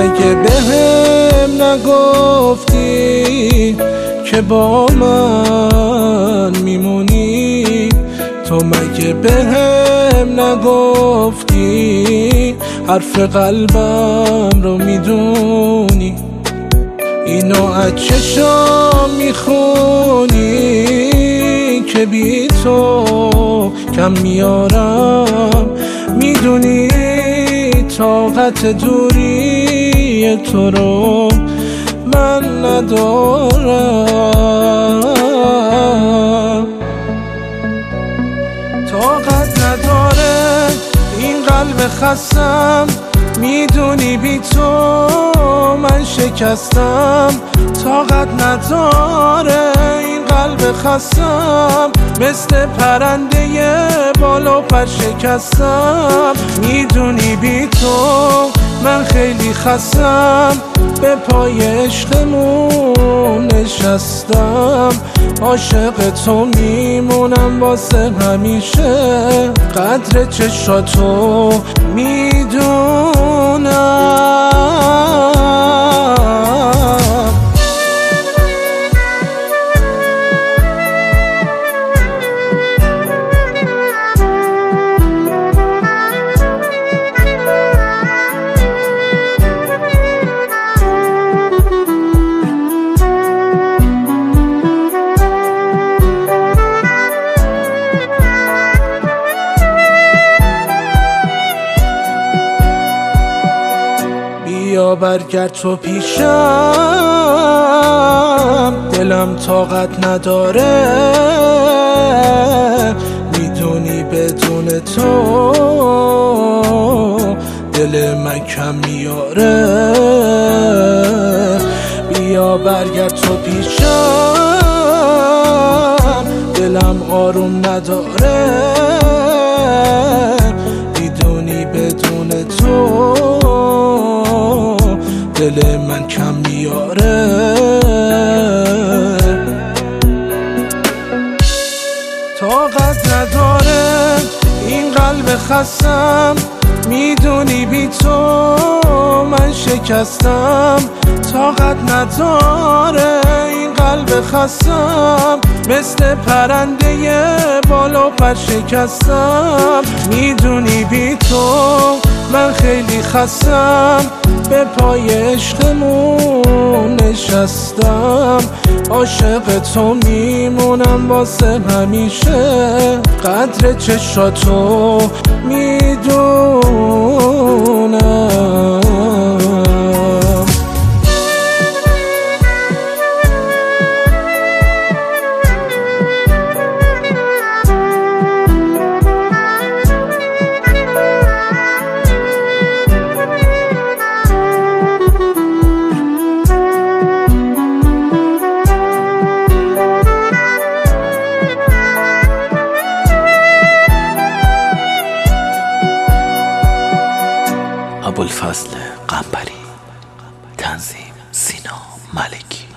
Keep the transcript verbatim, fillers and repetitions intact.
مگه بهم نگفتی که با من میمونی؟ تو مگه بهم نگفتی حرف قلبم رو میدونی؟ اینو از چشام میخونی که بی تو کم میارم. میدونی طاقت دوری تو رو من ندارم. طاقت نداره این قلب خستم، میدونی بی تو من شکستم. طاقت نداره این قلب خستم، مثل پرنده بالا پر شکستم. میدونی بی تو من خیلی خستم، به پای عشقمون نشستم. عاشق تو میمونم واسه همیشه، قدر چشاتو میدونم. بیا برگرد تو پیشم، دلم طاقت نداره. میدونی بدون تو دل من کم میاره. بیا برگرد تو پیشم، دلم آروم نداره. میدونی بدون تو دل من کم میاره. طاقت نداره این قلب خستم، میدونی بی تو من شکستم. طاقت نداره این قلب خستم، مثل پرنده بالا پر شکستم. میدونی بی تو من خیلی خستم، به پای عشقمون نشستم. عاشق تو میمونم واسه همیشه، قدر چشاتو میدونم. ابوالفضل قنبری، تنظیم سینا ملکی.